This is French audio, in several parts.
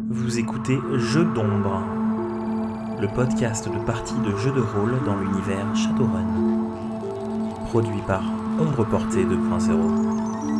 Vous écoutez Jeux d'ombre, le podcast de parties de jeux de rôle dans l'univers Shadowrun, produit par Ombre Portée 2.0.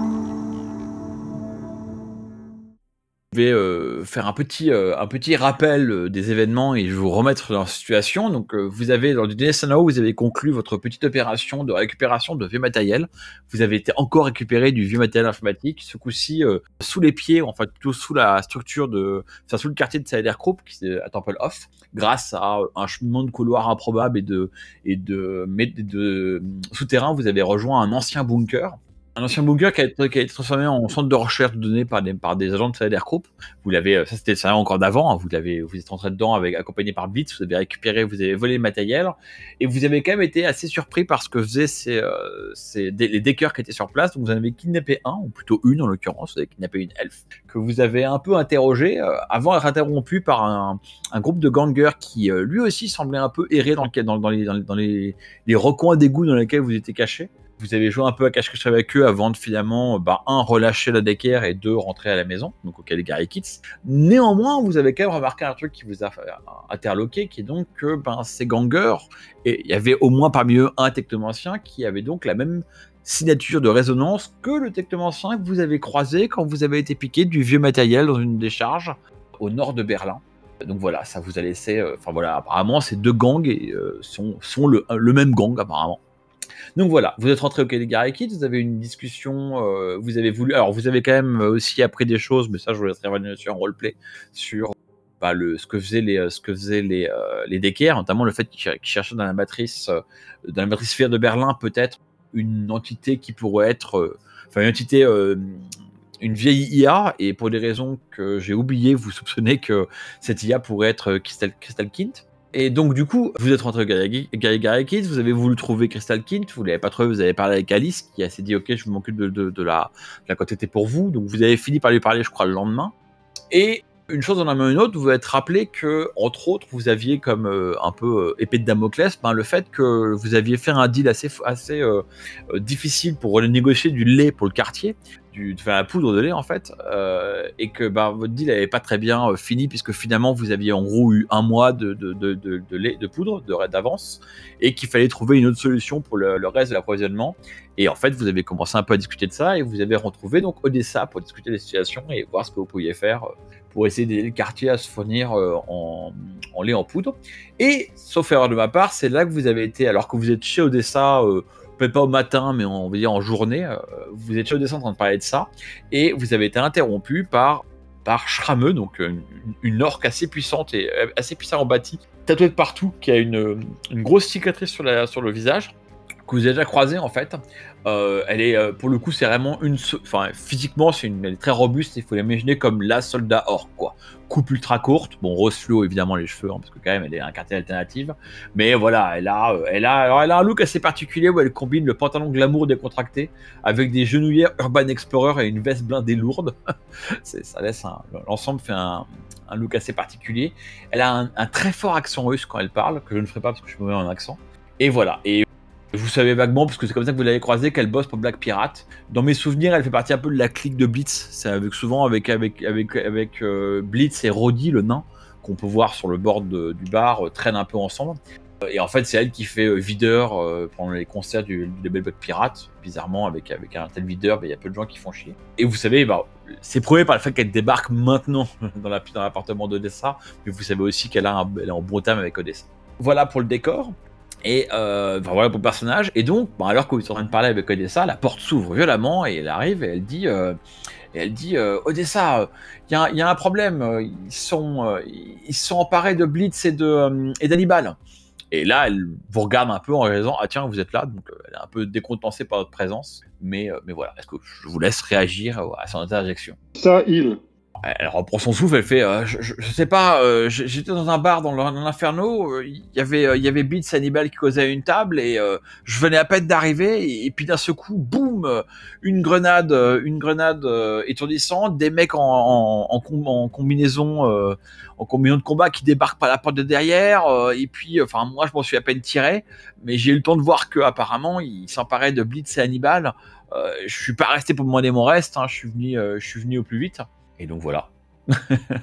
Je vais faire un petit rappel des événements et je vais vous remettre dans la situation. Donc, vous avez, lors du dernier scénario, vous avez conclu votre petite opération de récupération de vieux matériel. Vous avez été encore récupérer du vieux matériel informatique, ce coup-ci sous les pieds, enfin plutôt sous la structure sous le quartier de Salader Group, qui est à Temple Off, grâce à un cheminement de couloir improbable et de souterrain. Vous avez rejoint un ancien bunker. Un ancien bunker qui a été transformé en centre de recherche de données par des agents de Salader Group. Vous l'avez, ça c'était ça encore d'avant, hein, vous êtes entré dedans accompagné par Blitz, vous avez récupéré, vous avez volé le matériel, et vous avez quand même été assez surpris par ce que faisaient les deckers qui étaient sur place. Donc vous en avez kidnappé un, ou plutôt une en l'occurrence, vous avez kidnappé une elfe, que vous avez un peu interrogé, avant d'être interrompu par un groupe de gangers qui lui aussi semblait un peu errer dans les recoins d'égouts dans lesquels vous étiez cachés. Vous avez joué un peu à cache-cache avec eux avant de finalement, un, relâcher la Decker et deux, rentrer à la maison, donc au Caligari Kids. Néanmoins, vous avez quand même remarqué un truc qui vous a interloqué, qui est donc que ces gangers, et il y avait au moins parmi eux un technomancien qui avait donc la même signature de résonance que le technomancien que vous avez croisé quand vous avez été piqué du vieux matériel dans une décharge au nord de Berlin. Donc voilà, ça vous a laissé... apparemment ces deux gangs sont le même gang apparemment. Donc voilà, vous êtes rentré au Caligari Kids, vous avez eu une discussion, vous avez voulu... Alors vous avez quand même aussi appris des choses, mais ça je vous laisserai revenir sur un roleplay, sur ce que faisaient les Decker, notamment le fait qu'ils cherchaient dans la matrice sphere de Berlin peut-être une entité qui pourrait être... une vieille IA, et pour des raisons que j'ai oubliées, vous soupçonnez que cette IA pourrait être Crystal Kint. Et donc du coup, vous êtes rentré au Caligari Kids, vous avez voulu trouver Crystal Kint, vous l'avez pas trouvé, vous avez parlé avec Alice, qui s'est dit ok, je m'occupe de la quantité pour vous, donc vous avez fini par lui parler, je crois, le lendemain. Et une chose en amont une autre, vous vous êtes rappelé que, entre autres, vous aviez comme un peu épée de Damoclès, le fait que vous aviez fait un deal assez difficile pour négocier du lait pour le quartier, la poudre de lait en fait, et que votre deal n'avait pas très bien fini, puisque finalement vous aviez en gros eu un mois de lait, de poudre d'avance, et qu'il fallait trouver une autre solution pour le reste de l'approvisionnement. Et en fait, vous avez commencé un peu à discuter de ça, et vous avez retrouvé donc Odessa pour discuter des situations et voir ce que vous pouviez faire pour essayer d'aider le quartier à se fournir en lait en poudre. Et, sauf erreur de ma part, c'est là que vous avez été, alors que vous êtes chez Odessa, peut-être pas au matin, mais on va dire en journée, vous êtes chez Odessa en train de parler de ça, et vous avez été interrompu par Shrameux, donc une orque assez puissante et assez puissamment bâtie, tatouée de partout, qui a une grosse cicatrice sur le visage, que vous avez déjà croisée en fait. Elle est, pour le coup, c'est vraiment physiquement, elle est très robuste, il faut l'imaginer comme la soldat orque, quoi. Coupe ultra courte, rose fluo évidemment les cheveux, parce que quand même elle est un quartier alternative, mais voilà, elle a un look assez particulier où elle combine le pantalon glamour décontracté avec des genouillères Urban Explorer et une veste blindée lourde. Ça laisse l'ensemble fait un look assez particulier. Elle a un très fort accent russe quand elle parle, que je ne ferai pas parce que je suis mauvais en accent. Et voilà. Et vous savez vaguement, parce que c'est comme ça que vous l'avez croisée, qu'elle bosse pour Black Pirate. Dans mes souvenirs, elle fait partie un peu de la clique de Blitz. C'est souvent avec Blitz et Roddy, le nain, qu'on peut voir sur le bord du bar, traînent un peu ensemble. Et en fait, c'est elle qui fait videur pendant les concerts du label Black Pirate. Bizarrement, avec un tel videur, il y a peu de gens qui font chier. Et vous savez, c'est prouvé par le fait qu'elle débarque maintenant dans l'appartement d'Odessa, mais vous savez aussi qu'elle est en bon terme avec Odessa. Voilà pour le décor. Et voilà pour le personnage. Et donc, alors que vous êtes en train de parler avec Odessa, la porte s'ouvre violemment et elle arrive et elle dit Odessa, il y a un problème. Ils sont emparés de Blitz et d'Hannibal. Et là, elle vous regarde un peu en disant ah tiens, vous êtes là. Donc elle est un peu décontenancée par votre présence. Mais voilà, est-ce que je vous laisse réagir à son interjection? Ça, il. Elle reprend son souffle, elle fait je sais pas, j'étais dans un bar dans l'Inferno, il y avait Blitz et Hannibal qui causaient à une table, et je venais à peine d'arriver, et puis d'un seul coup, boum, une grenade étourdissante, des mecs en combinaison de combat qui débarquent par la porte de derrière, et puis moi je m'en suis à peine tiré, mais j'ai eu le temps de voir que apparemment ils s'emparaient de Blitz et Hannibal. Je suis pas resté pour demander mon reste, hein, je suis venu au plus vite. Et donc voilà.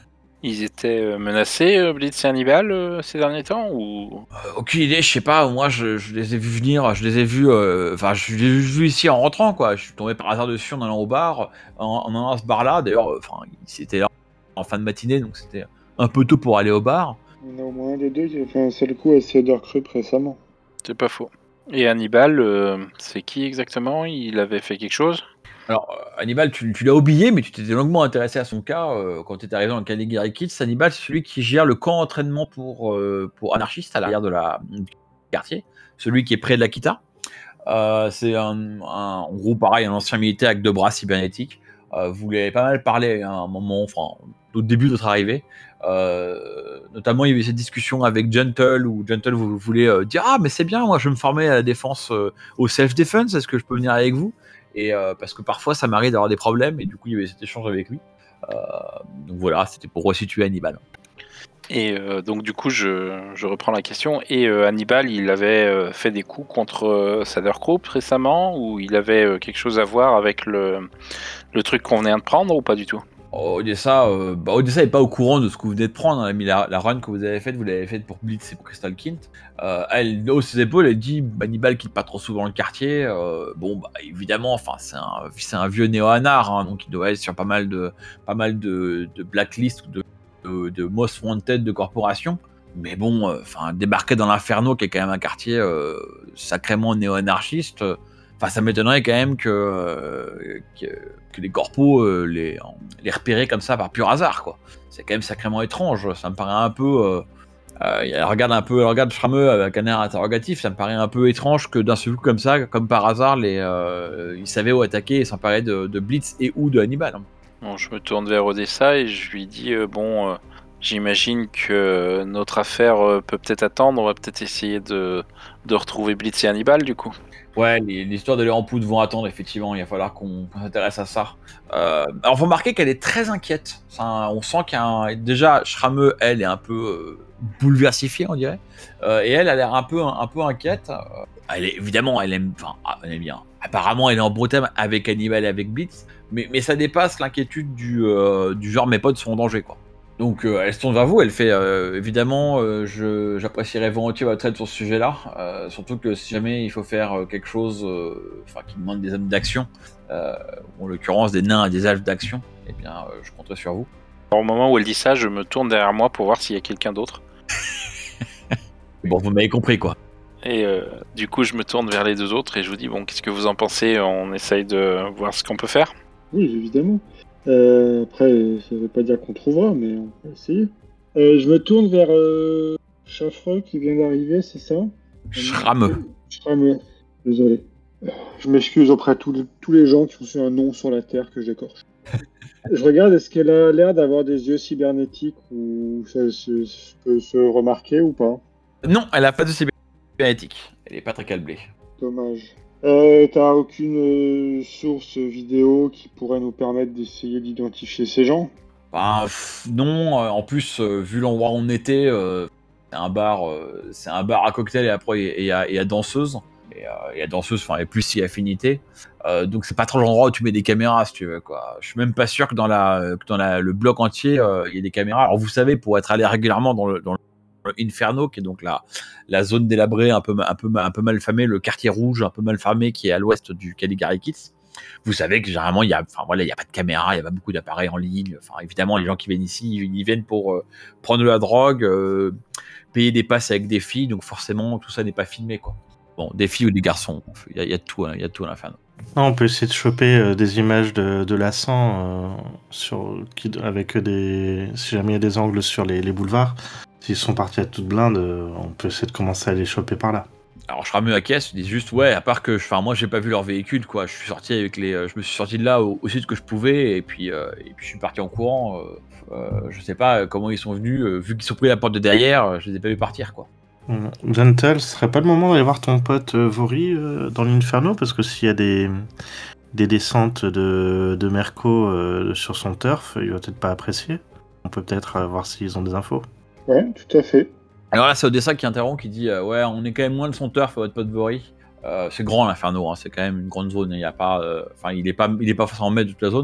Ils étaient menacés, Blitz et Hannibal, ces derniers temps ou... Aucune idée, je sais pas. Moi, je les ai vus venir. Je les ai vus. Enfin, je les ai vus ici en rentrant, quoi. Je suis tombé par hasard dessus en allant au bar, en allant à ce bar-là. D'ailleurs, enfin, c'était là en fin de matinée, donc c'était un peu tôt pour aller au bar. Il y en a au moins un des deux qui a fait un sale coup à Cedar Creek récemment. C'est pas faux. Et Hannibal, c'est qui exactement? Il avait fait quelque chose? Alors, Hannibal, tu l'as oublié, mais tu t'étais longuement intéressé à son cas quand tu étais arrivé dans le Caligari Kids. Hannibal, c'est celui qui gère le camp d'entraînement pour anarchistes à l'arrière du quartier, celui qui est près de l'Akita. C'est en gros, pareil, un ancien militaire avec 2 bras cybernétiques. Vous lui avez pas mal parlé à un moment, enfin, au début de votre arrivée. Notamment, il y avait cette discussion avec Gentle, où Gentle vous voulez dire « Ah, mais c'est bien, moi je me formais à la défense, au self-defense, est-ce que je peux venir avec vous ?» Et parce que parfois ça m'arrive d'avoir des problèmes, et du coup il y avait cet échange avec lui. Donc voilà, c'était pour resituer Hannibal. Et donc du coup, je reprends la question. Et Hannibal, il avait fait des coups contre Cedar Creek récemment, ou il avait quelque chose à voir avec le truc qu'on venait de prendre, ou pas du tout? Odessa est pas au courant de ce que vous venez de prendre, hein. La run que vous avez faite, vous l'avez faite pour Blitz et pour Crystal Kint. Elle hausse ses épaules, elle dit Hannibal quitte pas trop souvent le quartier. Bon, bah évidemment, enfin c'est un vieux néo-anar, hein, donc il doit être sur pas mal de blacklists, de most wanted de corporations. Mais bon, débarquer dans l'Inferno, qui est quand même un quartier sacrément néo-anarchiste. Ça m'étonnerait quand même que les corpos les repéraient comme ça par pur hasard, quoi. C'est quand même sacrément étrange. Ça me paraît un peu. Elle regarde Schrammeux avec un air interrogatif. Ça me paraît un peu étrange que d'un seul coup comme ça, comme par hasard, ils savaient où attaquer et s'emparer de Blitz et ou de Hannibal. Bon, je me tourne vers Odessa et je lui dis j'imagine que notre affaire peut peut-être attendre. On va peut-être essayer de retrouver Blitz et Hannibal, du coup. Ouais, l'histoire de l'air en poudre vont attendre, effectivement. Il va falloir qu'on s'intéresse à ça. Alors, vous remarquez qu'elle est très inquiète. On sent déjà, Schrammeux, elle, est un peu bouleversifiée, on dirait. Et elle a l'air un peu inquiète. Évidemment, elle aime bien. Apparemment, elle est en beau thème avec Hannibal et avec Blitz. Mais ça dépasse l'inquiétude du genre mes potes sont en danger, quoi. Donc elle se tourne vers vous, elle fait évidemment j'apprécierais volontiers votre aide sur ce sujet-là, surtout que si jamais il faut faire quelque chose qui demande des hommes d'action, en l'occurrence des nains et des elfes d'action, eh bien je compterai sur vous. Alors, au moment où elle dit ça, je me tourne derrière moi pour voir s'il y a quelqu'un d'autre. Bon, vous m'avez compris, quoi. Et du coup je me tourne vers les deux autres et je vous dis bon, qu'est-ce que vous en pensez? On essaye de voir ce qu'on peut faire. Oui, évidemment. Après, ça veut pas dire qu'on trouvera, mais on peut essayer. Je me tourne vers Chaffreux qui vient d'arriver, c'est ça? Schrammeux. Schrammeux, désolé. Je m'excuse auprès de tous les gens qui ont su un nom sur la Terre que j'écorche. Je regarde, est-ce qu'elle a l'air d'avoir des yeux cybernétiques ou ça peut se remarquer ou pas? Non, elle a pas de cybernétique. Elle est pas très câblée. Dommage. T'as aucune source vidéo qui pourrait nous permettre d'essayer d'identifier ces gens? Non, en plus, vu l'endroit où on était, c'est un bar à cocktail et après il y a danseuse. Et la danseuse, et plus si affinité. Donc c'est pas trop l'endroit où tu mets des caméras, si tu veux, quoi. Je suis même pas sûr que dans le bloc entier, il y ait des caméras. Alors vous savez, pour être allé régulièrement dans le Inferno, qui est donc la zone délabrée, un peu mal famée, le quartier rouge un peu mal famé qui est à l'ouest du Caligari Kids. Vous savez que généralement il y a pas de caméra, il y a pas beaucoup d'appareils en ligne. Évidemment, les gens qui viennent ici, ils viennent pour prendre de la drogue, payer des passes avec des filles, donc forcément tout ça n'est pas filmé, quoi. Bon, des filles ou des garçons, il y a de tout, hein, il y a de tout à l'Inferno. Non, on peut essayer de choper des images de l'Ascent avec si jamais il y a des angles sur les boulevards. S'ils sont partis à toute blinde, on peut essayer de commencer à les choper par là. Alors je ramène à caisse, je dis juste ouais, à part que moi j'ai pas vu leur véhicule, quoi. Je me suis sorti de là aussi ce que je pouvais et puis je suis parti en courant. Je sais pas comment ils sont venus, vu qu'ils sont pris la porte de derrière, je les ai pas vu partir, quoi. Gentle, ce serait pas le moment d'aller voir ton pote Vori dans l'Inferno, parce que s'il y a des descentes de Merco sur son turf, il va peut-être pas apprécier. On peut peut-être voir s'ils ont des infos. Ouais, tout à fait. Alors là, c'est Odessa qui interrompt, qui dit ouais, on est quand même loin de son turf, votre pote Vori. C'est grand l'Inferno, hein, c'est quand même une grande zone. Il y a pas, il est pas forcément maître de toute la zone.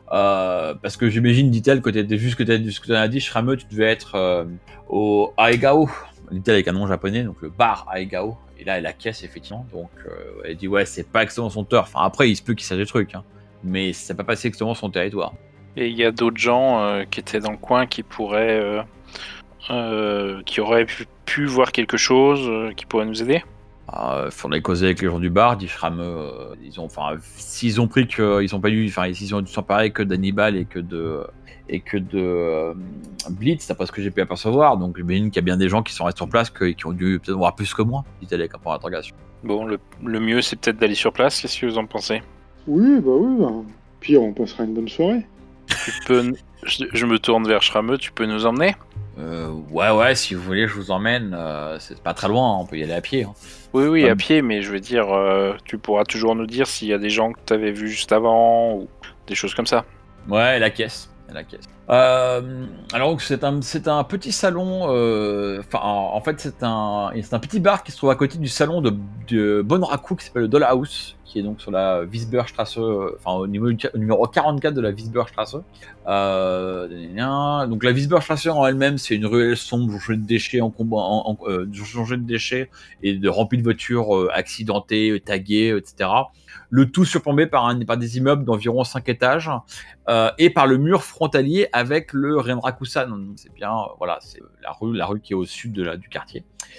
Parce que j'imagine, dit-elle, que t'étais juste que tu as dit, Shrameux, tu devais être au Aegao. Dit-elle avec un nom japonais, donc le bar Aegao. Et là, elle a la caisse, effectivement. Donc, elle dit, ouais, c'est pas exactement son turf. Enfin, après, il se peut qu'il sache des trucs, hein, mais ça n'a pas passé exactement son territoire. Et il y a d'autres gens qui étaient dans le coin qui pourraient, qui auraient pu voir quelque chose, qui pourraient nous aider. Faudrait causer avec les gens du bar, dit Shrameux. S'ils ont pris ils ont pas eu, s'ils ont dû s'emparer que d'Hannibal et que de Blitz, d'après ce que j'ai pu apercevoir. Donc j'imagine qu'il y a bien des gens qui sont restés sur place, qui ont dû peut-être voir plus que moi, dit-elle avec un point d'interrogation. Bon, le mieux c'est peut-être d'aller sur place. Qu'est-ce que vous en pensez? Oui. Pire, on passera une bonne soirée. Je me tourne vers Shrameux. Tu peux nous emmener? Ouais, si vous voulez, je vous emmène. C'est pas très loin, on peut y aller à pied. Hein. Oui, à pied, mais je veux dire, tu pourras toujours nous dire s'il y a des gens que tu avais vus juste avant ou des choses comme ça. Ouais, la caisse. Alors donc c'est un petit salon. En fait c'est un petit bar qui se trouve à côté du salon de Bonraku qui s'appelle le Dollhouse, qui est donc sur la Wiesbergstrasse, au numéro 44 de la Wiesbergstrasse. Donc la Wiesbergstrasse en elle-même, c'est une ruelle sombre jonchée de déchets jonchée de déchets et de remplie de voitures accidentées, taguées, etc. Le tout surplombé par des immeubles d'environ 5 étages et par le mur frontalier avec le Renrakusan. Donc c'est bien, c'est la rue qui est au sud du quartier.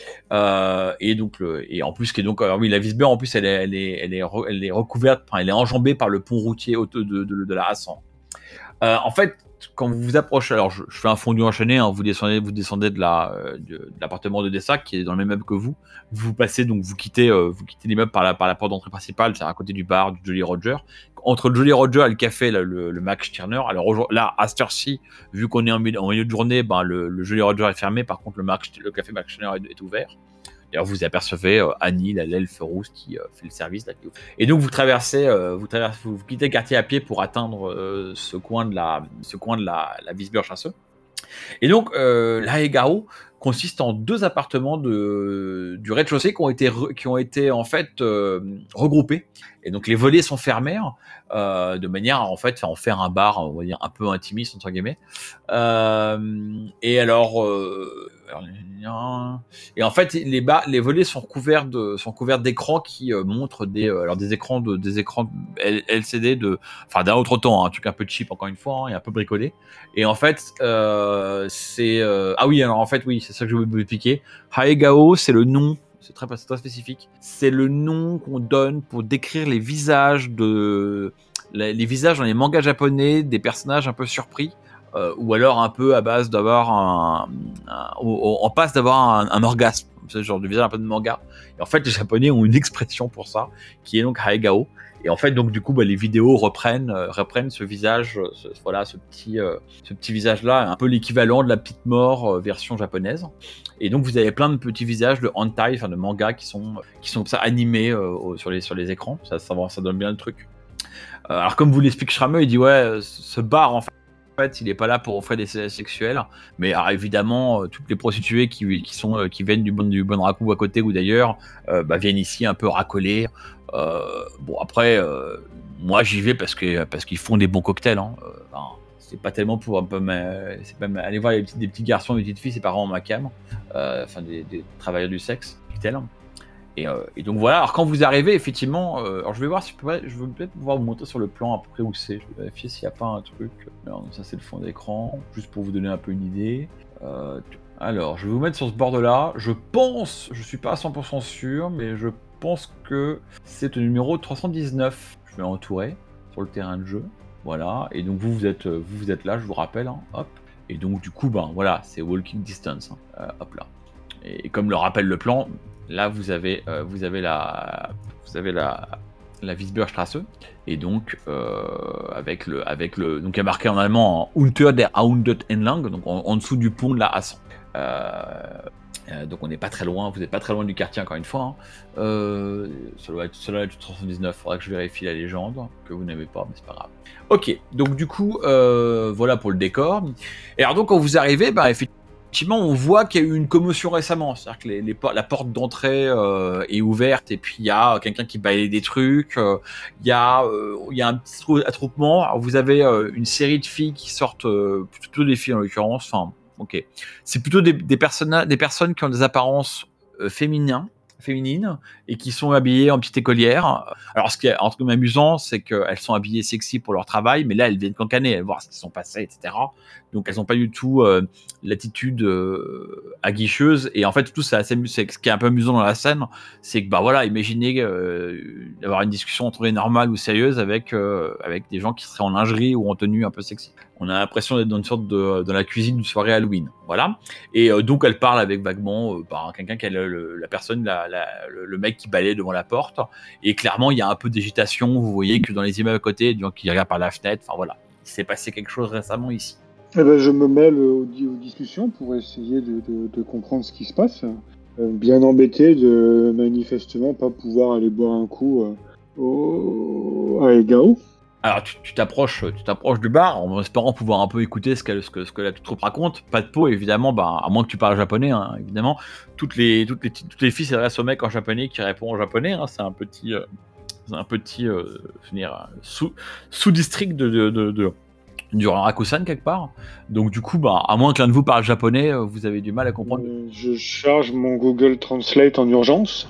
Et en plus, la Wiesberg, en plus, elle est recouverte, elle est enjambée par le pont routier de la A100. En fait, quand vous vous approchez, alors je fais un fondu enchaîné, hein, vous descendez de l'appartement de Dessac qui est dans le même immeuble que vous. Vous passez, donc vous quittez l'immeuble par la porte d'entrée principale, c'est à côté du bar du Jolly Roger. Entre le Jolly Roger et le café, le Max Stirner. Alors là, à cette heure-ci, vu qu'on est en milieu de journée, le Jolly Roger est fermé. Par contre, le café Max Stirner est ouvert. D'ailleurs, vous apercevez Annie, l'elfe rousse qui fait le service. Et donc, vous quittez le quartier à pied pour atteindre ce coin de la Wiesbergstrasse. Et donc, l'Aegao consiste en 2 appartements du rez-de-chaussée qui ont été en fait regroupés. Et donc, les volets sont fermés de manière à en faire un bar, on va dire, un peu intimiste, entre guillemets. Et en fait, les volets sont couverts d'écrans qui montrent des écrans LCD d'un autre temps, un truc un peu cheap encore une fois, et un peu bricolé. Et en fait, c'est ça que je voulais vous expliquer. Aegao, c'est le nom. C'est très spécifique. C'est le nom qu'on donne pour décrire les visages dans les mangas japonais des personnages un peu surpris, ou alors un peu à base d'avoir on passe d'avoir un orgasme, ce genre de visage un peu de manga. Et en fait, les Japonais ont une expression pour ça, qui est donc Aegao. Et en fait, donc du coup, les vidéos reprennent ce visage, ce petit visage-là, un peu l'équivalent de la petite mort version japonaise. Et donc, vous avez plein de petits visages de hentai, de manga qui sont comme ça animés sur les écrans. Ça donne bien le truc. Alors, comme vous l'explique Shrameux, il dit ce bar en fait, il n'est pas là pour offrir des séances sexuelles, mais évidemment, toutes les prostituées qui viennent du Bonraku à côté ou d'ailleurs, viennent ici un peu racoler. Après, moi j'y vais parce qu'ils font des bons cocktails. C'est pas tellement pour un peu, c'est même aller voir des petits garçons, des petites filles, c'est pas vraiment ma cam. Des travailleurs du sexe, tel. Et donc voilà. Alors quand vous arrivez, effectivement, alors je vais voir si je veux peut-être pouvoir vous montrer sur le plan à peu près où c'est. Je vais vérifier s'il n'y a pas un truc. Alors, ça c'est le fond d'écran, juste pour vous donner un peu une idée. Alors je vais vous mettre sur ce bord-là. Je suis pas à 100% sûr, mais je pense que c'est le numéro 319. Je vais l'entourer sur le terrain de jeu. Voilà. Et donc vous êtes là, je vous rappelle. Hop. Et donc du coup, c'est walking distance. Hop là. Et comme le rappelle le plan. Là, vous avez la Wiesbergstrasse, et donc avec le donc il y a marqué en allemand Unter der 100 Entlang, donc en dessous du pont de la A100. Donc on n'est pas très loin, vous n'êtes pas très loin du quartier encore une fois. Ça doit être 319, faudra que je vérifie la légende que vous n'avez pas, mais c'est pas grave. Ok, donc du coup voilà pour le décor. Et alors donc quand vous arrivez, effectivement effectivement, on voit qu'il y a eu une commotion récemment. C'est-à-dire que la porte d'entrée est ouverte et puis il y a quelqu'un qui balaye des trucs. Il y a un petit attroupement. Alors, vous avez une série de filles qui sortent, plutôt des filles en l'occurrence. Enfin, ok. C'est plutôt des personnes qui ont des apparences féminines et qui sont habillées en petite écolière. Alors, ce qui est entre guillemets amusant, c'est qu'elles sont habillées sexy pour leur travail, mais là, elles viennent cancaner, voir ce qu'ils sont passés, etc. Donc, elles n'ont pas du tout l'attitude aguicheuse. Et en fait, tout ça, ce qui est un peu amusant dans la scène, c'est que, bah voilà, imaginez d'avoir une discussion entre les normales ou sérieuse avec des gens qui seraient en lingerie ou en tenue un peu sexy. On a l'impression d'être dans une sorte dans la cuisine d'une soirée Halloween. Voilà. Et donc, elle parle avec vaguement quelqu'un qui est la personne, le mec qui balaye devant la porte. Et clairement, il y a un peu d'agitation. Vous voyez que dans les immeubles à côté, des gens qui regardent par la fenêtre. Enfin, voilà. Il s'est passé quelque chose récemment ici. Eh ben, je me mêle aux discussions pour essayer de comprendre ce qui se passe. Bien embêté de manifestement pas pouvoir aller boire un coup à Egao. Alors tu t'approches du bar en espérant pouvoir un peu écouter ce que la troupe raconte. Pas de peau évidemment, à moins que tu parles japonais, hein, évidemment. Toutes les filles s'adressent au mec en japonais qui répond en japonais. Hein, c'est un petit sous-district du Rakusan quelque part. Donc du coup, à moins que l'un de vous parle japonais, vous avez du mal à comprendre. Je charge mon Google Translate en urgence.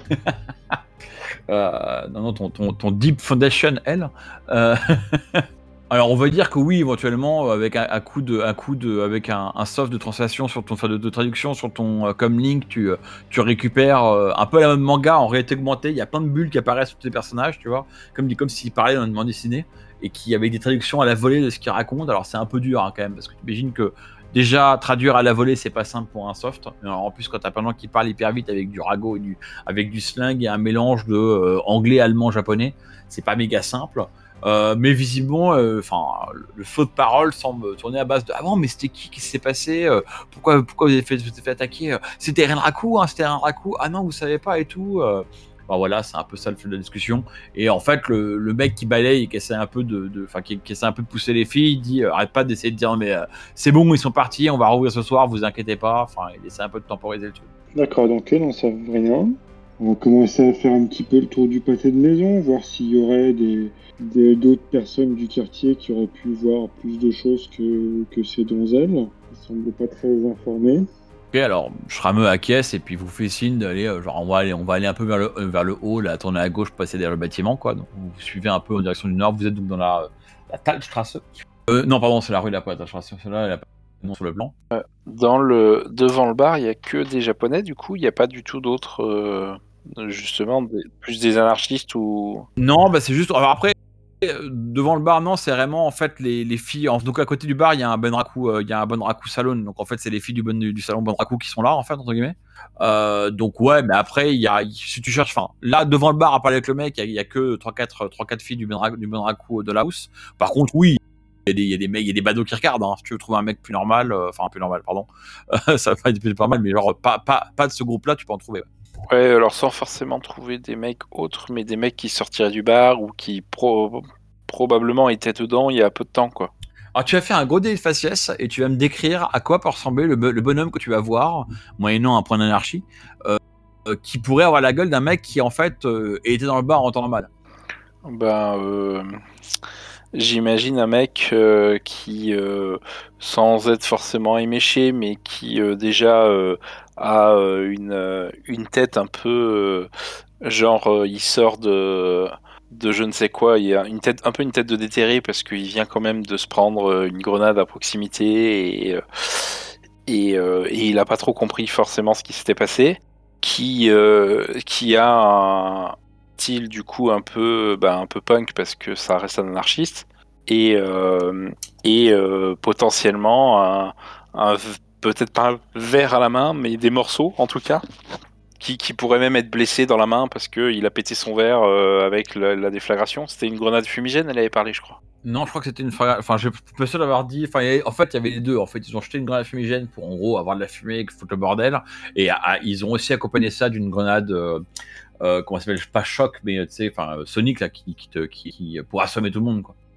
Non, ton Deep Foundation, elle. Alors on va dire que oui, éventuellement, avec avec un soft de translation sur ton, de traduction sur ton comlink, tu récupères un peu la même manga en réalité augmentée. Il y a plein de bulles qui apparaissent sur tes personnages, tu vois, comme s'ils parlaient dans une bande dessinée et qui avec des traductions à la volée de ce qu'ils racontent. Alors c'est un peu dur hein, quand même, parce que tu imagines que déjà traduire à la volée c'est pas simple pour un soft. Alors, en plus quand t'as plein de gens qui parlent hyper vite avec du rago et avec du slang et un mélange de anglais, allemand, japonais, c'est pas méga simple. Mais visiblement, le flot de parole semble tourner à base de « Ah bon, mais c'était qui Qu'est-ce qui s'est passé pourquoi vous avez fait attaquer C'était Renraku, hein, c'était Renraku. Ah non, vous savez pas et tout. » Voilà, c'est un peu ça le fil de la discussion. Et en fait, le mec qui balaye et qui essaie un peu qui essaie un peu de pousser les filles, il dit arrête pas d'essayer de dire mais c'est bon, ils sont partis, on va rouvrir ce soir, vous inquiétez pas. Enfin, il essaie un peu de temporiser le truc. D'accord, donc non, ça veut rien. On va commencer à faire un petit peu le tour du pâté de maison, voir s'il y aurait d'autres personnes du quartier qui auraient pu voir plus de choses que ces donzelles. Ils ne semblent pas très informés. Ok, alors Schrameux acquiesce et puis vous fait signe d'aller, on va aller un peu vers le haut, là, tourner à gauche, passer derrière le bâtiment, quoi. Donc vous suivez un peu en direction du nord, vous êtes donc dans la Talstrasse. Non, pardon, c'est la rue de la Talstrasse, celle-là, elle a pas de nom sur le plan. Devant le bar, il n'y a que des Japonais, du coup, il n'y a pas du tout d'autres, justement, plus des anarchistes ou... Non, c'est juste... Alors après, devant le bar, non, c'est vraiment en fait les filles. Donc à côté du bar, il y a un Bunraku salon. Donc en fait, c'est les filles du salon Bunraku qui sont là, en fait, entre guillemets. Donc ouais, mais après, si tu cherches, là devant le bar à parler avec le mec, il y a que 3-4 filles du Bunraku de la house. Par contre, oui. Il y a des mecs, il y a des badauds qui regardent. Hein. Si tu veux trouver un mec plus normal, pardon, ça va pas être plus normal, mais genre pas de ce groupe-là, tu peux en trouver. Ouais, alors sans forcément trouver des mecs autres, mais des mecs qui sortiraient du bar ou qui probablement étaient dedans il y a peu de temps, quoi. Alors tu vas faire un gros dé de faciès et tu vas me décrire à quoi peut ressembler le bonhomme que tu vas voir, moyennant un point d'énergie, qui pourrait avoir la gueule d'un mec qui en fait était dans le bar en temps normal. J'imagine un mec qui, sans être forcément éméché, mais qui déjà a une tête un peu il sort de je ne sais quoi. Il a une tête de déterré parce qu'il vient quand même de se prendre une grenade à proximité et il a pas trop compris forcément ce qui s'était passé. Qui a un style du coup un peu punk parce que ça reste un anarchiste et potentiellement un peut-être pas un verre à la main mais des morceaux en tout cas qui pourrait même être blessé dans la main parce que il a pété son verre avec la déflagration. C'était une grenade fumigène, elle avait parlé, je crois. Non, je crois que c'était une fragile. Je peux seul avoir dit. En fait, il y avait les deux. En fait, ils ont jeté une grenade fumigène pour en gros avoir de la fumée et foutre le bordel. Et ils ont aussi accompagné ça d'une grenade. Comment ça s'appelle ? Pas choc, mais tu sais, sonique là, qui pour assommer tout le monde, quoi.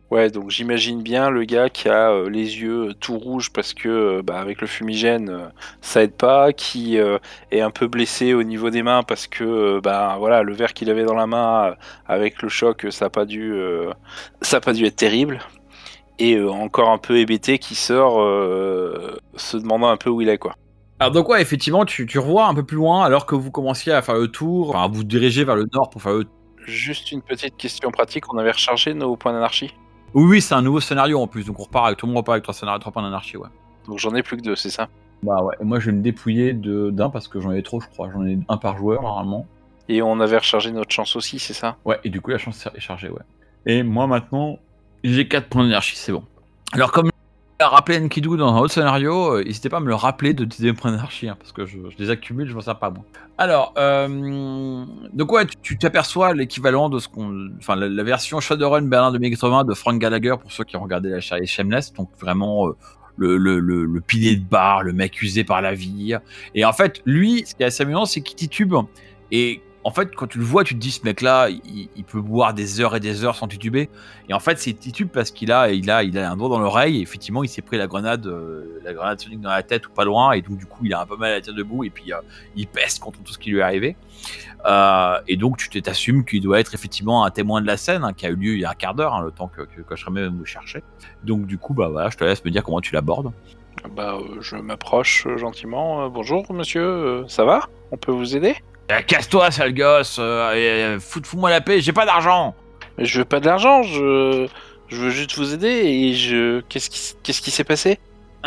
Ouais, donc j'imagine bien le gars qui a les yeux tout rouges parce que avec le fumigène ça aide pas, qui est un peu blessé au niveau des mains parce que voilà, le verre qu'il avait dans la main avec le choc ça a pas dû être terrible, et encore un peu hébété qui sort se demandant un peu où il est, quoi. Alors donc ouais, effectivement, tu revois un peu plus loin alors que vous commenciez à faire le tour, enfin vous dirigez vers le nord pour faire le... Juste une petite question pratique, on avait rechargé nos points d'anarchie, Oui, c'est un nouveau scénario en plus, donc on repart avec, tout le monde repart avec 3 points d'anarchie, ouais. donc j'en ai plus que 2, c'est ça? Bah ouais, et moi je vais me dépouiller d'un parce que j'en ai trop, je crois, j'en ai un par joueur normalement. Et on avait rechargé notre chance aussi, c'est ça? Ouais, et du coup la chance est chargée, ouais. Et moi maintenant, j'ai 4 points d'énergie, c'est bon. Alors comme a rappelé Enkidu dans un autre scénario, n'hésitez pas à me le rappeler de utiliser mes points d'énergie, hein, parce que je les accumule, je m'en sers pas moi. Alors, donc ouais, tu t'aperçois l'équivalent de ce qu'on... Enfin, la version Shadowrun Berlin 2080 de Frank Gallagher, pour ceux qui ont regardé la série Shameless, donc vraiment le pilier de bar, le mec usé par la vie. Et en fait, lui, ce qui est assez amusant, c'est qu'il titube, et en fait, quand tu le vois, tu te dis, ce mec-là, il peut boire des heures et des heures sans tituber. Et en fait, c'est titube parce qu'il a un doigt dans l'oreille. Et effectivement, il s'est pris la grenade sonique dans la tête ou pas loin. Et donc, du coup, il a un peu mal à la tête debout. Et puis, il peste contre tout ce qui lui est arrivé. Et donc, tu t'assumes qu'il doit être effectivement un témoin de la scène, hein, qui a eu lieu il y a un quart d'heure, hein, le temps que je serais même vous chercher. Donc, du coup, bah voilà, je te laisse me dire comment tu l'abordes. Je m'approche gentiment. Bonjour monsieur, ça va? On peut vous aider? Casse-toi, sale gosse, fous-moi la paix, j'ai pas d'argent. Mais je veux pas de l'argent, je veux juste vous aider et qu'est-ce qui s'est passé?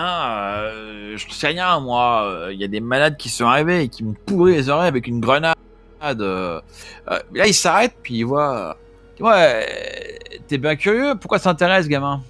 Je sais rien, moi. Il y a des malades qui sont arrivés et qui m'ont pourri les oreilles avec une grenade. Là, il s'arrête, puis il voit... Ouais, t'es bien curieux, pourquoi ça t'intéresse, gamin?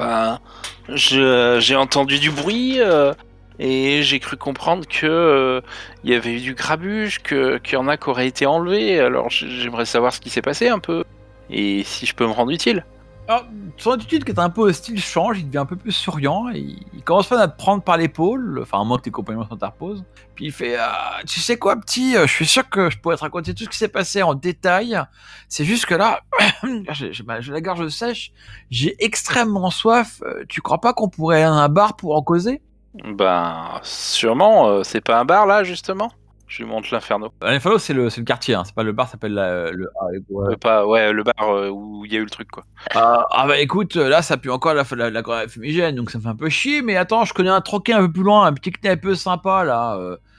J'ai entendu du bruit et j'ai cru comprendre que il y avait eu du grabuge, qu'il y en a qui auraient été enlevés. Alors j'aimerais savoir ce qui s'est passé un peu et si je peux me rendre utile. Alors, son attitude qui est un peu hostile change, il devient un peu plus souriant, et il commence pas à te prendre par l'épaule, enfin à moins que tes compagnons s'interposent, puis il fait tu sais quoi petit, je suis sûr que je pourrais te raconter tout ce qui s'est passé en détail, c'est juste que là, j'ai la gorge sèche, j'ai extrêmement soif, tu crois pas qu'on pourrait aller à un bar pour en causer? Sûrement, c'est pas un bar là justement? Je lui montre l'Inferno. L'Inferno c'est le quartier, hein, c'est pas le bar, ça s'appelle Le bar où il y a eu le truc, quoi. Bah écoute, là ça pue encore la fumigène, donc ça me fait un peu chier, mais attends, je connais un troquet un peu plus loin, un petit kné un peu sympa là,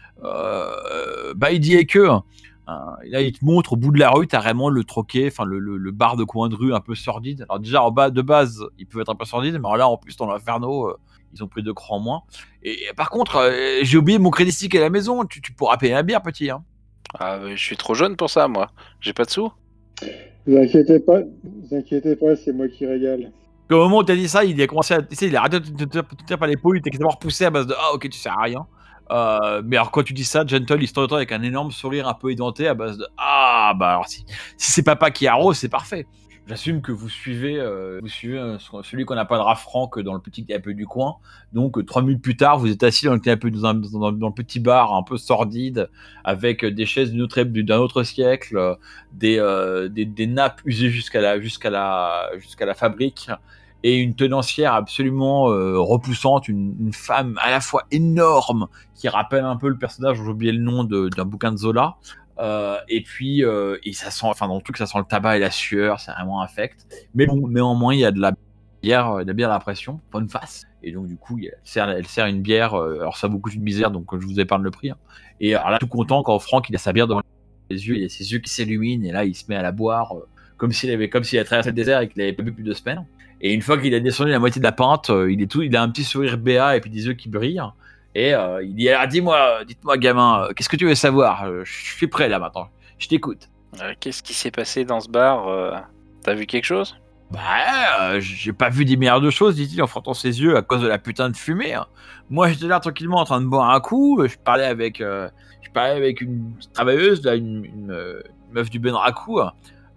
Baidi et que, là il te montre au bout de la rue, t'as vraiment le troquet, enfin le bar de coin de rue un peu sordide. Alors déjà en bas de base, il peut être un peu sordide, mais alors là en plus dans l'Inferno, ils ont pris 2 crans en moins. Et par contre, j'ai oublié mon crédit stick à la maison, tu pourras payer la bière, petit, hein. Je suis trop jeune pour ça, moi. J'ai pas de sous. Vous inquiétez pas, c'est moi qui régale. Au moment où t'as dit ça, il a commencé à... Tu sais, il a arrêté de te tirer par l'épaule, il t'a quasiment repoussé à base de « Ah, ok, tu sers à rien ». Mais alors quand tu dis ça, Gentle, il se tourne avec un énorme sourire un peu édenté à base de « Ah, bah alors si c'est papa qui arrose, c'est parfait ». J'assume que vous suivez celui qu'on appellera Franck dans le petit canapé du coin. Donc 3 minutes plus tard, vous êtes assis dans le canapé dans le petit bar un peu sordide, avec des chaises d'un autre siècle, des nappes usées jusqu'à la fabrique, et une tenancière absolument repoussante, une femme à la fois énorme qui rappelle un peu le personnage dont j'ai oublié le nom d'un bouquin de Zola. Et puis et ça sent, enfin dans le truc ça sent le tabac et la sueur, c'est vraiment infect. Mais bon, néanmoins il y a de la bière à la pression, bonne face. Et donc du coup elle sert une bière. Alors ça vaut beaucoup de misère, donc je vous épargne le prix. Hein. Et alors là tout content quand Franck il a sa bière devant les yeux, il a ses yeux qui s'illuminent et là il se met à la boire comme s'il avait traversé le désert et qu'il avait pas bu plus de 2 semaines. Et une fois qu'il a descendu la moitié de la pinte, il a un petit sourire béat et puis des yeux qui brillent. Et il dit alors dites-moi gamin, qu'est-ce que tu veux savoir? Je suis prêt là maintenant, je t'écoute. Qu'est-ce qui s'est passé dans ce bar? T'as vu quelque chose? J'ai pas vu des milliards de choses, dit-il en frottant ses yeux à cause de la putain de fumée. Hein. Moi j'étais là tranquillement en train de boire un coup, je parlais avec une travailleuse, là, une meuf du Benraku.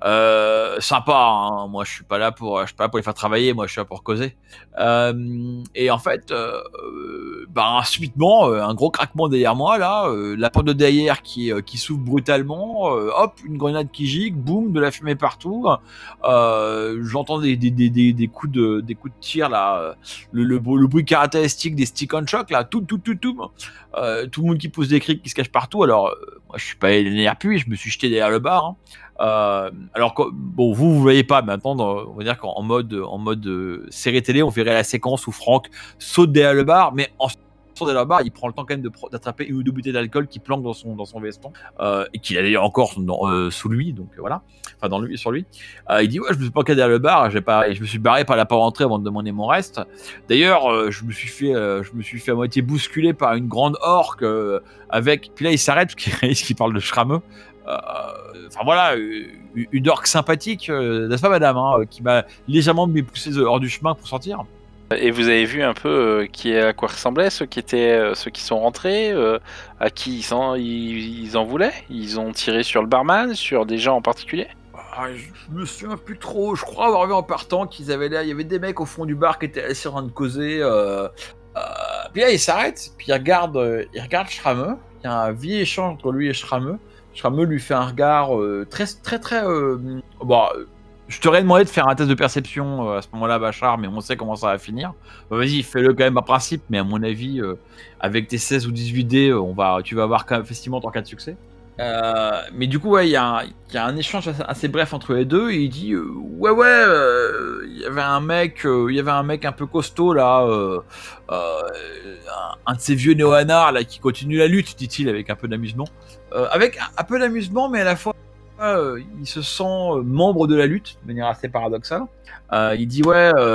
Sympa, hein. Moi je suis pas là pour les faire travailler, moi je suis là pour causer. Et en fait, subitement, un gros craquement derrière moi là, la porte de derrière qui s'ouvre brutalement, hop, une grenade qui gicle, boum, de la fumée partout. J'entends des coups de tir là, le bruit caractéristique des stick on shock là, tout le monde qui pousse des cris, qui se cache partout. Alors moi je suis pas énervé, je me suis jeté derrière le bar, hein. Alors que, bon, vous voyez pas maintenant, on va dire qu'en mode série télé, on verrait la séquence où Franck saute derrière le bar, mais en sautant derrière le bar, il prend le temps quand même d'attraper une ou deux bouteilles d'alcool qui planquent dans son veston, et qu'il a d'ailleurs encore sous lui, donc voilà, enfin sur lui. Il dit ouais, je me suis planqué derrière le bar, je me suis barré par la porte d'entrée avant de demander mon reste. D'ailleurs, je me suis fait à moitié bousculer par une grande orque avec. Puis là, il s'arrête parce qu'il réalise qu'il parle de Schrammeux. Enfin voilà, une orque sympathique, n'est-ce pas madame, hein, qui m'a légèrement poussé hors du chemin pour sortir. Et vous avez vu un peu à quoi ressemblaient ceux qui sont rentrés, à qui ils en voulaient? Ils ont tiré sur le barman, sur des gens en particulier? Je me souviens plus trop, je crois avoir vu en partant qu'il y avait des mecs au fond du bar qui étaient assis en train de causer. Puis là il s'arrête, puis il regarde Schrammeux. Il y a un vieil échange entre lui et Schrammeux. Schrammeux lui fait un regard très. Je t'aurais demandé de faire un test de perception à ce moment-là, Bachar, mais on sait comment ça va finir. Vas-y, fais-le quand même à principe, mais à mon avis, avec tes 16 ou 18 dés, tu vas avoir quand même facilement ton cas de succès. Mais du coup, ouais, il y a un échange assez bref entre les deux, et il dit il y avait un mec un peu costaud là, un de ces vieux néo-anards là qui continue la lutte, dit-il avec un peu d'amusement. Avec un peu d'amusement, mais à la fois il se sent membre de la lutte de manière assez paradoxale. Il dit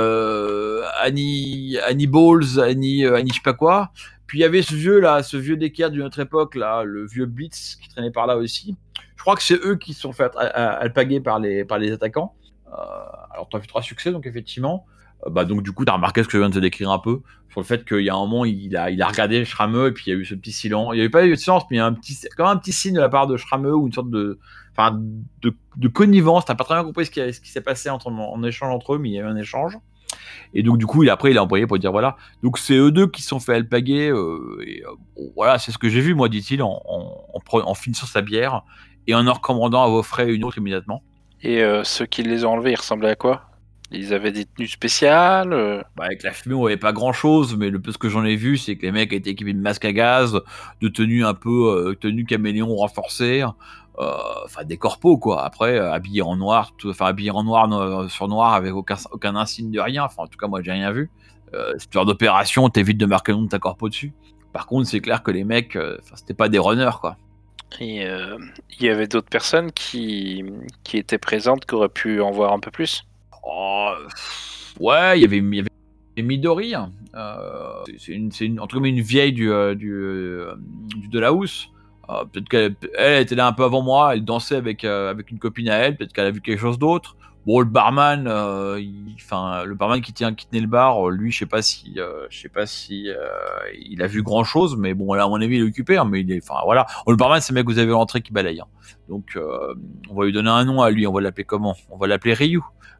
Annie Balls, Annie je sais pas quoi. Puis il y avait ce vieux d'équerre d'une autre époque là, le vieux Blitz qui traînait par là aussi. Je crois que c'est eux qui se sont fait alpaguer par les attaquants. Alors tu as vu 3 succès, donc effectivement. Donc du coup, tu as remarqué ce que je viens de te décrire un peu, sur le fait qu'il y a un moment, il a regardé Schrammeux, et puis il y a eu ce petit silence. Il n'y avait pas eu de silence, mais il y a quand même un petit signe de la part de Schrammeux, ou une sorte de connivence. T'as pas très bien compris ce qui s'est passé en échange entre eux, mais il y a eu un échange. Et donc du coup, après, il a envoyé pour dire voilà. Donc c'est eux deux qui se sont fait alpaguer. Voilà, c'est ce que j'ai vu, moi, dit-il, en finissant sa bière, et en recommandant à vos frais une autre immédiatement. Et ceux qui les ont enlevés, ils ressemblaient à quoi? Ils avaient des tenues spéciales? Avec la fumée, on voyait pas grand chose, mais le peu ce que j'en ai vu, c'est que les mecs étaient équipés de masques à gaz, de tenues un peu tenues caméléon renforcées, des corpos quoi. Après, habillés en noir, sur noir avec aucun insigne de rien. Enfin, en tout cas, moi, j'ai rien vu. Cette genre d'opération, t'évites de marquer le nom de ta corpo dessus. Par contre, c'est clair que les mecs, c'était pas des runners quoi. Et il y avait d'autres personnes qui étaient présentes, qui auraient pu en voir un peu plus? Ouais, il y avait Midori, hein. C'est entre guillemets une vieille de la housse. Peut-être qu'elle était là un peu avant moi, elle dansait avec une copine à elle, peut-être qu'elle a vu quelque chose d'autre. Bon, le barman, le barman qui tenait le bar, lui, je sais pas si il a vu grand chose, mais bon, là, à mon avis, il est occupé, hein, mais voilà. Le barman, c'est le mec que vous avez rentré qui balaye, hein. Donc, on va lui donner un nom à lui, on va l'appeler comment? On va l'appeler Ryu.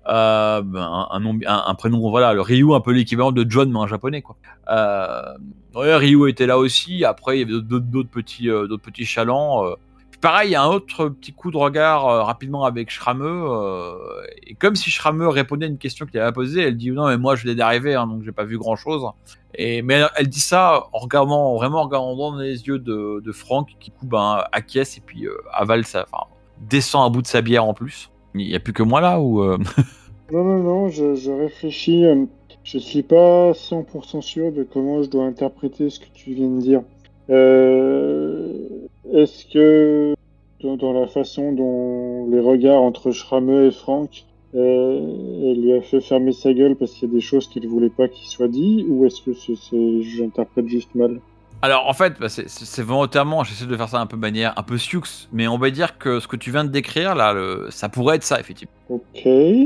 Un prénom, voilà, le Ryu, un peu l'équivalent de John, mais en japonais, quoi. Ryu était là aussi. Après, il y avait d'autres petits chalands. Pareil, il y a un autre petit coup de regard rapidement avec Schrammeux, et comme si Schrammeux répondait à une question qu'il avait posée, elle dit non, mais moi je venais d'arriver, hein, donc j'ai pas vu grand chose. Mais elle dit ça en regardant dans les yeux de Franck, qui coup acquiesce et puis avale descend à bout de sa bière en plus. Il n'y a plus que moi là ou Non, je réfléchis. Je suis pas 100% sûr de comment je dois interpréter ce que tu viens de dire. Est-ce que dans la façon dont les regards entre Schrammeux et Franck, elle lui a fait fermer sa gueule parce qu'il y a des choses qu'il voulait pas qu'il soit dit, ou est-ce que j'interprète juste mal? Alors en fait, c'est volontairement, j'essaie de faire ça un peu manière un peu sioux, mais on va dire que ce que tu viens de décrire là, ça pourrait être ça effectivement. Ok.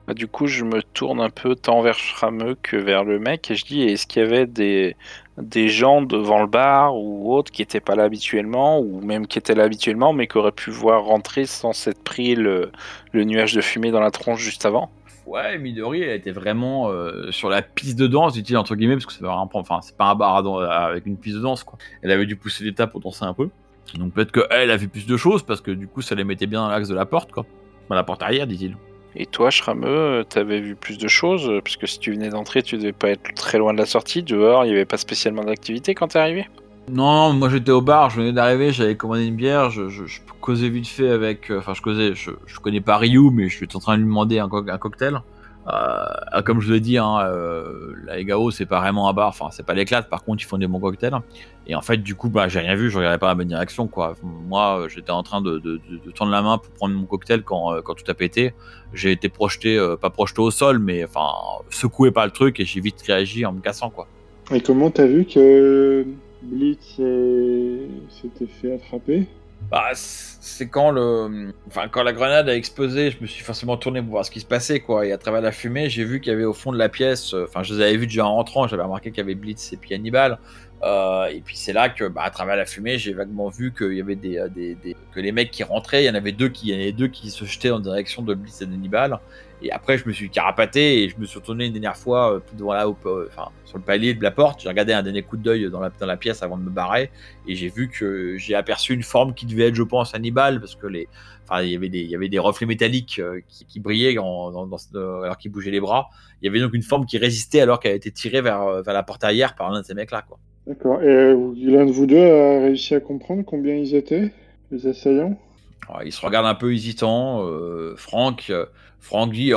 Bah, du coup, je me tourne un peu tant vers Schrameux que vers le mec et je dis est-ce qu'il y avait des gens devant le bar ou autres qui n'étaient pas là habituellement ou même qui étaient là habituellement mais qui auraient pu voir rentrer sans s'être pris le nuage de fumée dans la tronche juste avant? Ouais, Midori, elle était vraiment sur la piste de danse, dit-il entre guillemets, parce que c'est pas un bar avec une piste de danse, quoi. Elle avait dû pousser des tas pour danser un peu. Donc peut-être qu'elle a vu plus de choses, parce que du coup, ça les mettait bien dans l'axe de la porte, quoi. Dans la porte arrière, dit-il. Et toi, Schrameux, t'avais vu plus de choses? Puisque si tu venais d'entrer, tu devais pas être très loin de la sortie. Dehors, il n'y avait pas spécialement d'activité quand t'es arrivé? Non, moi j'étais au bar, je venais d'arriver, j'avais commandé une bière, je causais vite fait avec... Enfin, je connais pas Ryu, mais je suis en train de lui demander un cocktail. Comme je vous l'ai dit, la Egao, c'est pas vraiment un bar, enfin, c'est pas l'éclate, par contre, ils font des bons cocktails. Et en fait, du coup, j'ai rien vu, je regardais pas la bonne direction, quoi. Moi, j'étais en train de tendre la main pour prendre mon cocktail quand tout a pété. J'ai été projeté, pas projeté au sol, mais enfin, secoué par le truc et j'ai vite réagi en me cassant, quoi. Et comment t'as vu que Blitz s'était fait attraper? C'est quand la grenade a explosé, je me suis forcément tourné pour voir ce qui se passait, quoi. Et à travers la fumée, j'ai vu qu'il y avait au fond de la pièce, je les avais vus déjà en rentrant, j'avais remarqué qu'il y avait Blitz et puis Hannibal. Et puis c'est là que, à travers la fumée, j'ai vaguement vu qu'il y avait que les mecs qui rentraient, il y en avait deux qui se jetaient en direction de Blitz et d'Hannibal. Et après, je me suis carapaté et je me suis retourné une dernière fois tout devant sur le palier de la porte. J'ai regardé un dernier coup d'œil dans la pièce avant de me barrer et j'ai vu que j'ai aperçu une forme qui devait être, je pense, Hannibal, parce que il y avait des reflets métalliques qui brillaient alors qu'il bougeait les bras. Il y avait donc une forme qui résistait alors qu'elle a été tirée vers la porte arrière par l'un de ces mecs-là, quoi. D'accord. Et l'un de vous deux a réussi à comprendre combien ils étaient, les assaillants? Alors, il se regarde un peu hésitant. Franck dit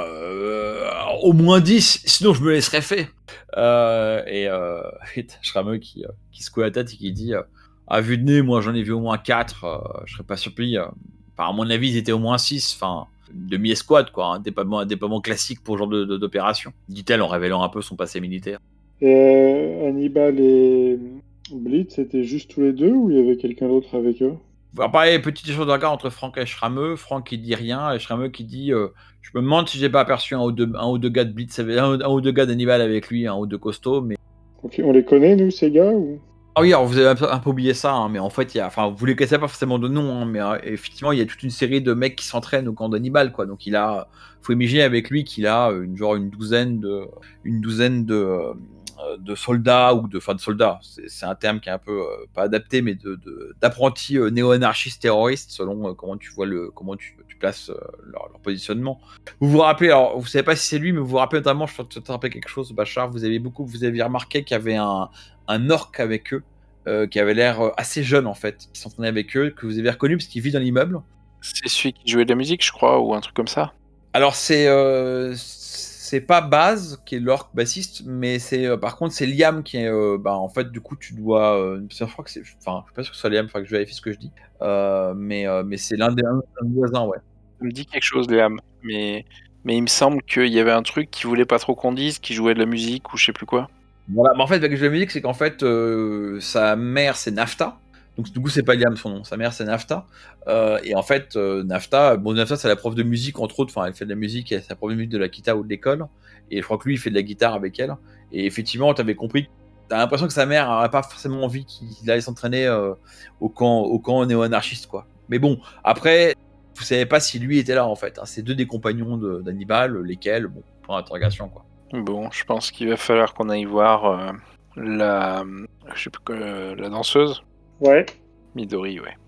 au moins 10, sinon je me laisserais faire. Et t'as Schrameux qui secoue la tête et qui dit à vue de nez, moi j'en ai vu au moins 4, je serais pas surpris. À mon avis, ils étaient au moins 6, demi-escouade, quoi, un déploiement classique pour ce genre d'opération, dit-elle en révélant un peu son passé militaire. Et Hannibal et Blitz, c'était juste tous les deux ou il y avait quelqu'un d'autre avec eux? Alors, pareil, petite chose de regard entre Franck et Schrameux. Franck qui dit rien et Schrameux qui dit je me demande si j'ai pas aperçu un ou deux gars de Blitz, un ou deux gars d'Hannibal avec lui, un ou deux costauds, mais... Ok, on les connaît, nous, ces gars ou... Ah oui, alors vous avez un peu oublié ça, mais en fait, vous les connaissez pas forcément de nom, mais effectivement, il y a toute une série de mecs qui s'entraînent au camp d'Hannibal, quoi. Donc faut imaginer avec lui qu'il a une douzaine de soldats de soldats. C'est un terme qui est un peu pas adapté, mais d'apprentis néo-anarchistes terroristes, selon comment tu vois comment tu places leur positionnement. Vous vous rappelez, alors vous savez pas si c'est lui, mais vous vous rappelez notamment, je peux te rappeler quelque chose, Bachar, vous aviez remarqué qu'il y avait un orc avec eux, qui avait l'air assez jeune en fait, qui s'entraînait avec eux, que vous avez reconnu parce qu'il vit dans l'immeuble. C'est celui qui jouait de la musique, je crois, ou un truc comme ça. Alors c'est pas Baz qui est l'orc bassiste, mais par contre c'est Liam qui est en fait du coup tu dois je crois que je suis pas sûr que ce soit Liam, il faudra que je vérifie ce que je dis, mais c'est l'un des voisins, ouais. Ça me dit quelque chose, Léam, mais il me semble qu'il y avait un truc qui voulait pas trop qu'on dise, qui jouait de la musique ou je sais plus quoi. Voilà, mais en fait avec la musique c'est qu'en fait sa mère c'est Nafta. Donc du coup c'est pas Liam son nom, sa mère c'est Nafta, et en fait Nafta c'est la prof de musique entre autres, elle fait de la musique, c'est la prof de musique de la guitare ou de l'école, et je crois que lui il fait de la guitare avec elle, et effectivement t'avais compris, t'as l'impression que sa mère n'aurait pas forcément envie qu'il aille s'entraîner au camp néo-anarchiste, quoi. Mais bon, après, vous savez pas si lui était là en fait, c'est deux des compagnons d'Hannibal, lesquels, point d'interrogation, quoi. Bon, je pense qu'il va falloir qu'on aille voir la danseuse. Ouais. Midori, ouais.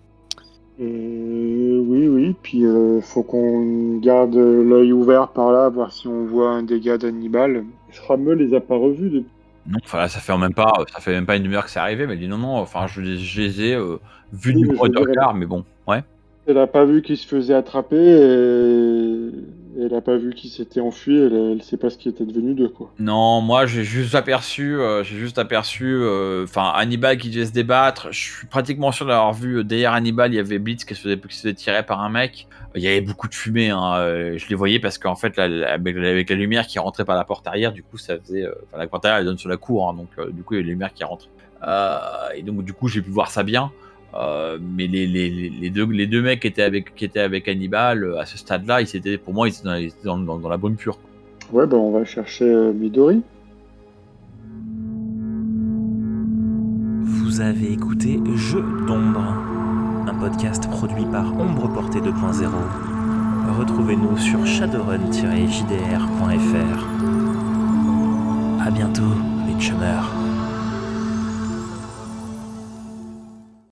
Oui, puis faut qu'on garde l'œil ouvert par là, voir si on voit un dégât d'Hannibal. Schrameux les a pas revus depuis. Non, ça fait même pas une demi-heure que c'est arrivé, mais il dit non, je les ai vus Oui, du mais coin je du veux dire, regard, mais bon, ouais. Elle a pas vu qu'il se faisait attraper et elle a pas vu qu'il s'était enfui. Elle sait pas ce qui était devenu d'eux, quoi. Non, moi j'ai juste aperçu, Hannibal qui devait se débattre. Je suis pratiquement sûr d'avoir vu derrière Hannibal, il y avait Blitz qui se faisait tirer par un mec. Il y avait beaucoup de fumée, je les voyais parce qu'en fait, avec la lumière qui rentrait par la porte arrière, du coup, ça faisait. La porte arrière elle donne sur la cour, donc du coup, il y a la lumière qui rentre. Et donc, du coup, j'ai pu voir ça bien. Mais les deux mecs qui étaient avec Hannibal, à ce stade-là, pour moi, ils étaient dans la bonne pure. Ouais, bah on va chercher Midori. Vous avez écouté Jeux d'ombre, un podcast produit par Ombre Portée 2.0. Retrouvez-nous sur shadowrun-jdr.fr. À bientôt, les chumeurs.